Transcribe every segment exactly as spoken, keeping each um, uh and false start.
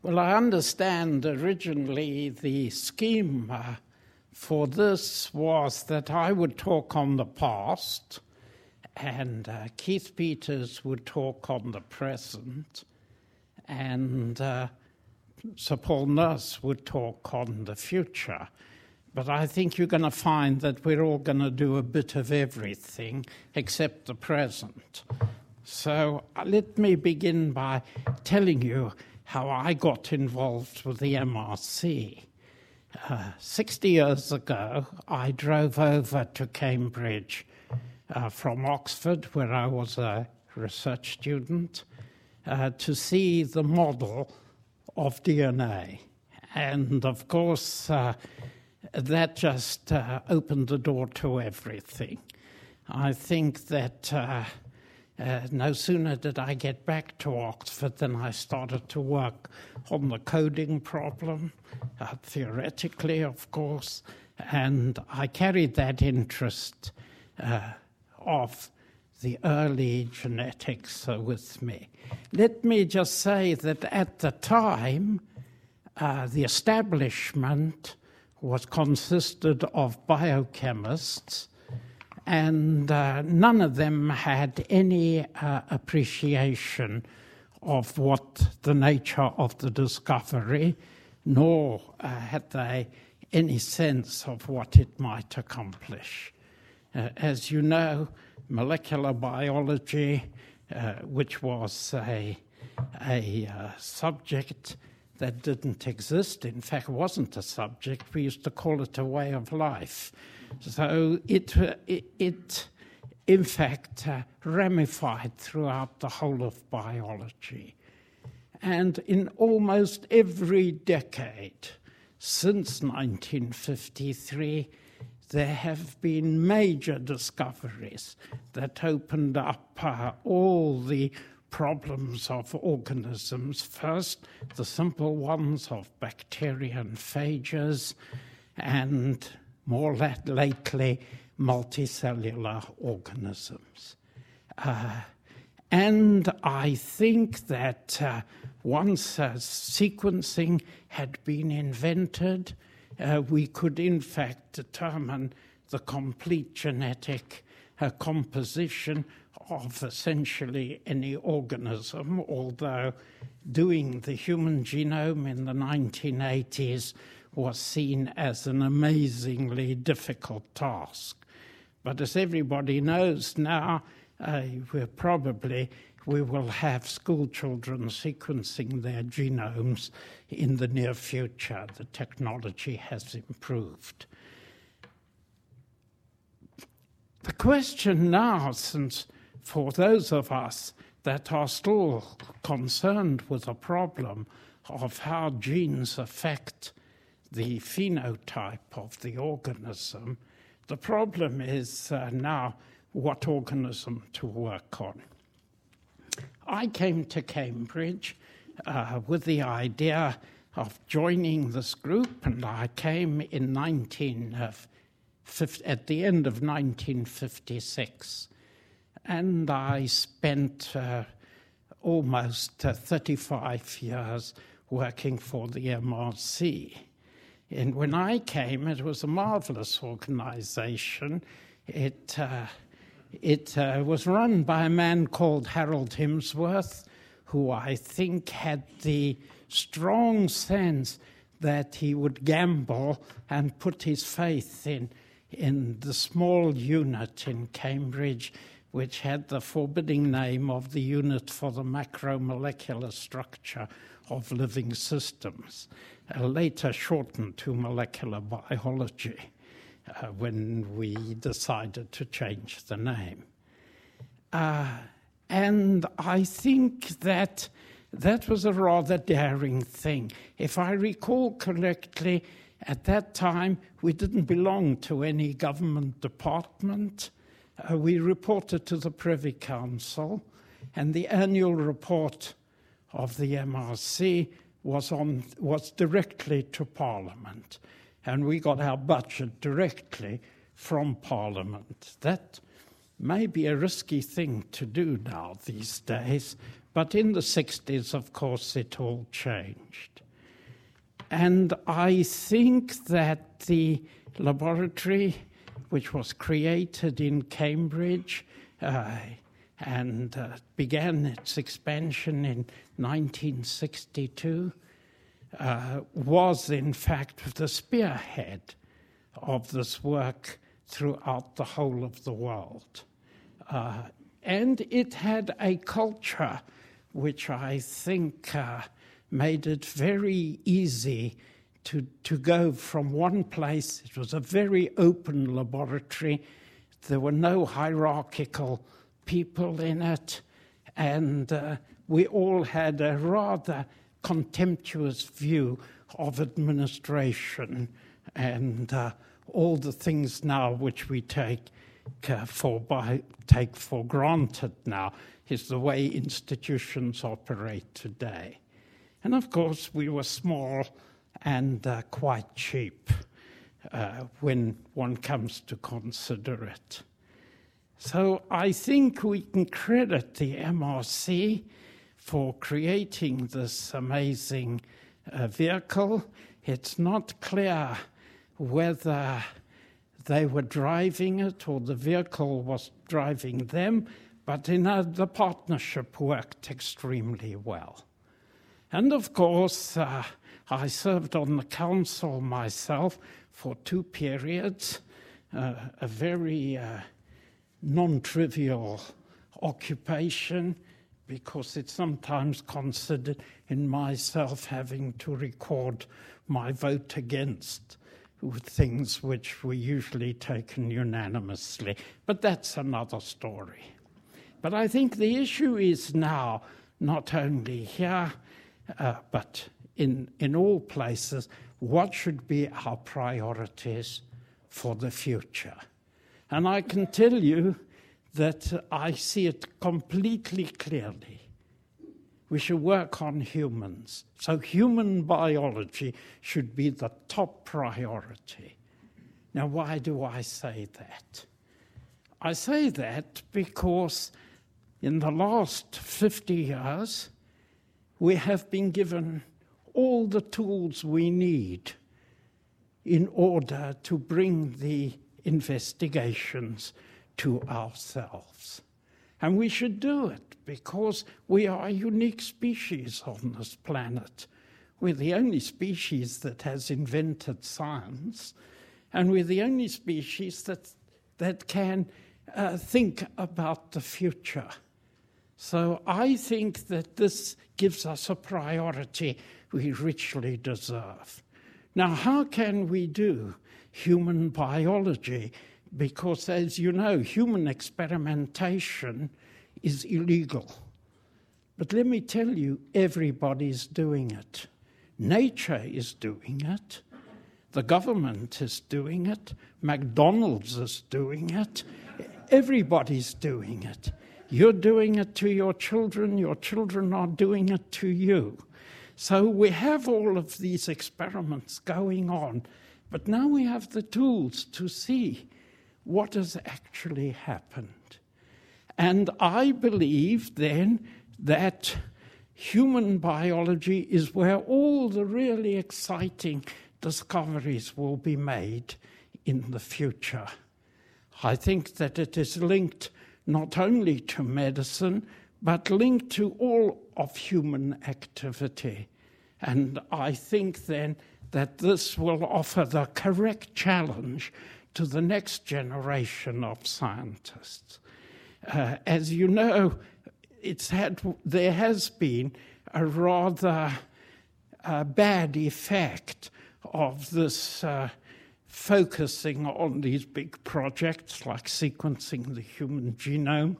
Well, I understand originally the scheme uh, for this was that I would talk on the past and uh, Keith Peters would talk on the present and uh, Sir Paul Nurse would talk on the future. But I think you're going to find that we're all going to do a bit of everything except the present. So uh, let me begin by telling you how I got involved with the M R C. Uh, sixty years ago, I drove over to Cambridge uh, from Oxford, where I was a research student, uh, to see the model of D N A. And of course, uh, that just uh, opened the door to everything. I think that uh, Uh, no sooner did I get back to Oxford than I started to work on the coding problem, uh, theoretically, of course, and I carried that interest uh, of the early genetics uh, with me. Let me just say that at the time, uh, the establishment was consisted of biochemists, and uh, none of them had any uh, appreciation of what the nature of the discovery, nor uh, had they any sense of what it might accomplish. Uh, as you know, molecular biology, uh, which was a, a uh, subject that didn't exist, in fact, wasn't a subject, we used to call it a way of life. So it, it, it in fact, uh, ramified throughout the whole of biology. And in almost every decade since nineteen fifty-three, there have been major discoveries that opened up uh, all the problems of organisms. First, the simple ones of bacteria and phages, and more lately, multicellular organisms. Uh, and I think that uh, once uh, sequencing had been invented, uh, we could in fact determine the complete genetic uh, composition of essentially any organism, although doing the human genome in the nineteen eighties was seen as an amazingly difficult task. But as everybody knows now, uh, we're probably we will have school children sequencing their genomes in the near future. The technology has improved. The question now, since for those of us that are still concerned with the problem of how genes affect the phenotype of the organism, the problem is uh, now what organism to work on. I came to Cambridge uh, with the idea of joining this group, and I came in nineteen fifty, at the end of nineteen fifty-six, and I spent uh, almost uh, thirty-five years working for the M R C. And when I came, it was a marvelous organization. It, uh, it uh, was run by a man called Harold Himsworth, who I think had the strong sense that he would gamble and put his faith in, in the small unit in Cambridge, which had the forbidding name of the Unit for the Macromolecular Structure of Living Systems, uh, later shortened to molecular biology uh, when we decided to change the name. Uh, and I think that that was a rather daring thing. If I recall correctly, at that time we didn't belong to any government department. Uh, we reported to the Privy Council, and the annual report of the M R C was on was directly to Parliament, and we got our budget directly from Parliament. That may be a risky thing to do now these days, But in the sixties, of course, it all changed. And I think that the laboratory, which was created in Cambridge uh, and uh, began its expansion in nineteen sixty-two, uh, was in fact the spearhead of this work throughout the whole of the world. Uh, and it had a culture which I think uh, made it very easy to, to go from one place. It was a very open laboratory. There were no hierarchical people in it, and uh, we all had a rather contemptuous view of administration and uh, all the things now which we take uh, for by, take for granted now is the way institutions operate today. And of course, we were small and uh, quite cheap uh, when one comes to consider it. So I think we can credit the M R C for creating this amazing uh, vehicle. It's not clear whether they were driving it or the vehicle was driving them, but in uh, the partnership worked extremely well. And of course, uh, I served on the council myself for two periods, uh, a very uh, non-trivial occupation, because it's sometimes considered in myself having to record my vote against with things which were usually taken unanimously. But that's another story. But I think the issue is now, not only here, uh, but in, in all places, what should be our priorities for the future? And I can tell you that I see it completely clearly. We should work on humans. So human biology should be the top priority. Now, why do I say that? I say that because in the last fifty years, we have been given all the tools we need in order to bring the investigations to ourselves. And we should do it because we are a unique species on this planet. We're the only species that has invented science, and we're the only species that, that can uh, think about the future. So I think that this gives us a priority we richly deserve. Now, how can we do human biology? Because, as you know, human experimentation is illegal. But let me tell you, everybody's doing it. Nature is doing it. The government is doing it. McDonald's is doing it. Everybody's doing it. You're doing it to your children. Your children are doing it to you. So we have all of these experiments going on. But now we have the tools to see what has actually happened. And I believe then that human biology is where all the really exciting discoveries will be made in the future. I think that it is linked not only to medicine, but linked to all of human activity. And I think then that this will offer the correct challenge to the next generation of scientists. Uh, as you know, it's had, there has been a rather uh, bad effect of this uh, focusing on these big projects like sequencing the human genome,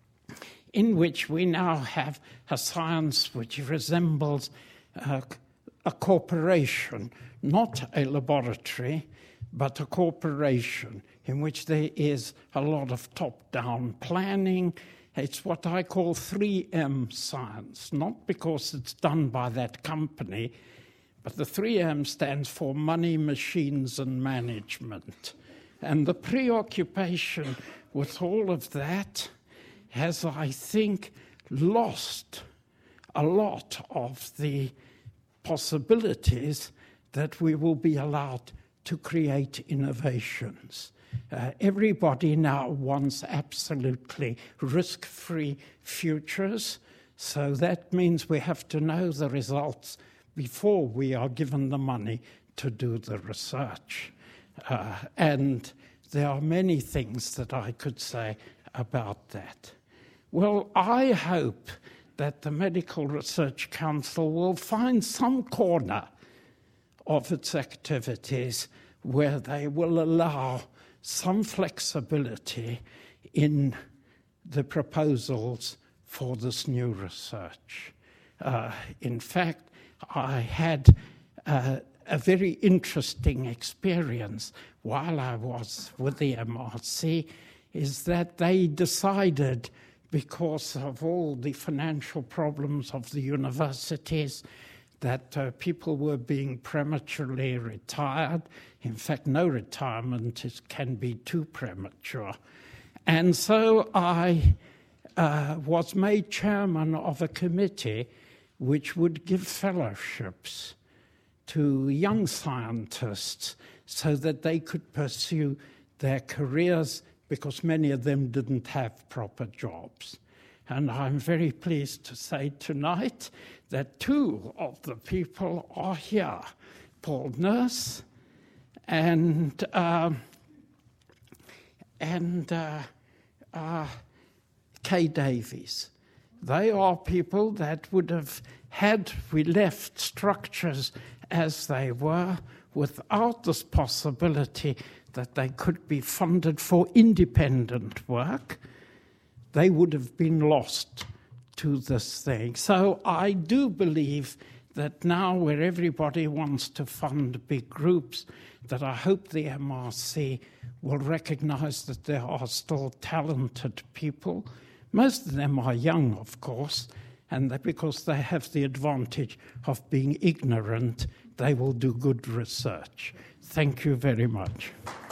in which we now have a science which resembles uh, a corporation, not a laboratory, but a corporation in which there is a lot of top-down planning. It's what I call three M science, not because it's done by that company, but the three M stands for money, machines, and management. And the preoccupation with all of that has, I think, lost a lot of the possibilities that we will be allowed to create innovations. Uh, everybody now wants absolutely risk-free futures, so that means we have to know the results before we are given the money to do the research. Uh, and there are many things that I could say about that. Well, I hope that the Medical Research Council will find some corner of its activities where they will allow some flexibility in the proposals for this new research. Uh, in fact, I had uh, a very interesting experience while I was with the M R C, is that they decided, because of all the financial problems of the universities, that uh, people were being prematurely retired. In fact, no retirement is, can be too premature. And so I uh, was made chairman of a committee which would give fellowships to young scientists so that they could pursue their careers, because many of them didn't have proper jobs. And I'm very pleased to say tonight that two of the people are here, Paul Nurse and, uh, and uh, uh, Kay Davies. They are people that would have, had we left structures as they were, without this possibility that they could be funded for independent work, they would have been lost to this thing. So I do believe that now, where everybody wants to fund big groups, that I hope the M R C will recognize that there are still talented people. Most of them are young, of course, and that because they have the advantage of being ignorant, they will do good research. Thank you very much.